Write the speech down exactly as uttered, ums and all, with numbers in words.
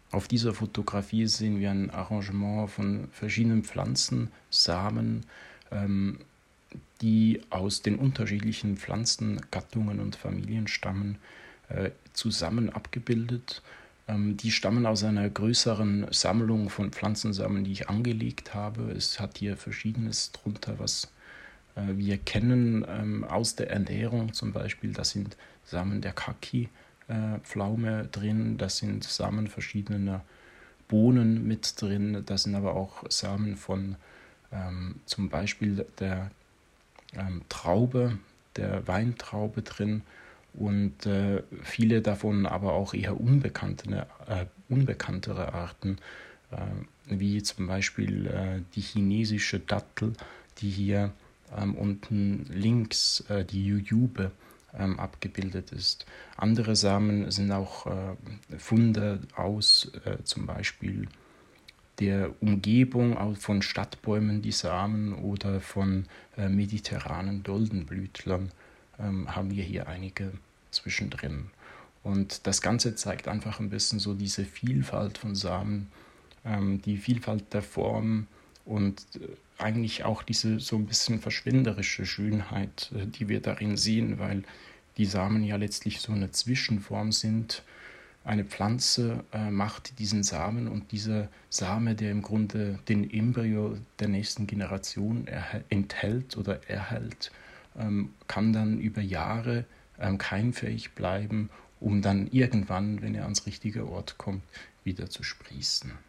Auf dieser Fotografie sehen wir ein Arrangement von verschiedenen Pflanzensamen, ähm, die aus den unterschiedlichen Pflanzengattungen und Familien stammen, äh, zusammen abgebildet. Ähm, die stammen aus einer größeren Sammlung von Pflanzensamen, die ich angelegt habe. Es hat hier Verschiedenes drunter, was äh, wir kennen ähm, aus der Ernährung zum Beispiel. Das sind Samen der Kaki-Pflaume äh, drin, das sind Samen verschiedener Bohnen mit drin, da sind aber auch Samen von ähm, zum Beispiel der ähm, Traube, der Weintraube drin und äh, viele davon aber auch eher unbekannte, äh, unbekanntere Arten, äh, wie zum Beispiel äh, die chinesische Dattel, die hier ähm, unten links, äh, die Jujube, ähm, abgebildet ist. Andere Samen sind auch äh, Funde aus äh, zum Beispiel der Umgebung von Stadtbäumen, die Samen oder von äh, mediterranen Doldenblütlern ähm, haben wir hier einige zwischendrin. Und das Ganze zeigt einfach ein bisschen so diese Vielfalt von Samen, ähm, die Vielfalt der Form und äh, eigentlich auch diese so ein bisschen verschwenderische Schönheit, äh, die wir darin sehen, weil die Samen ja letztlich so eine Zwischenform sind. Eine Pflanze äh, macht diesen Samen und dieser Same, der im Grunde den Embryo der nächsten Generation enthält oder erhält, ähm, kann dann über Jahre ähm, keimfähig bleiben, um dann irgendwann, wenn er ans richtige Ort kommt, wieder zu sprießen.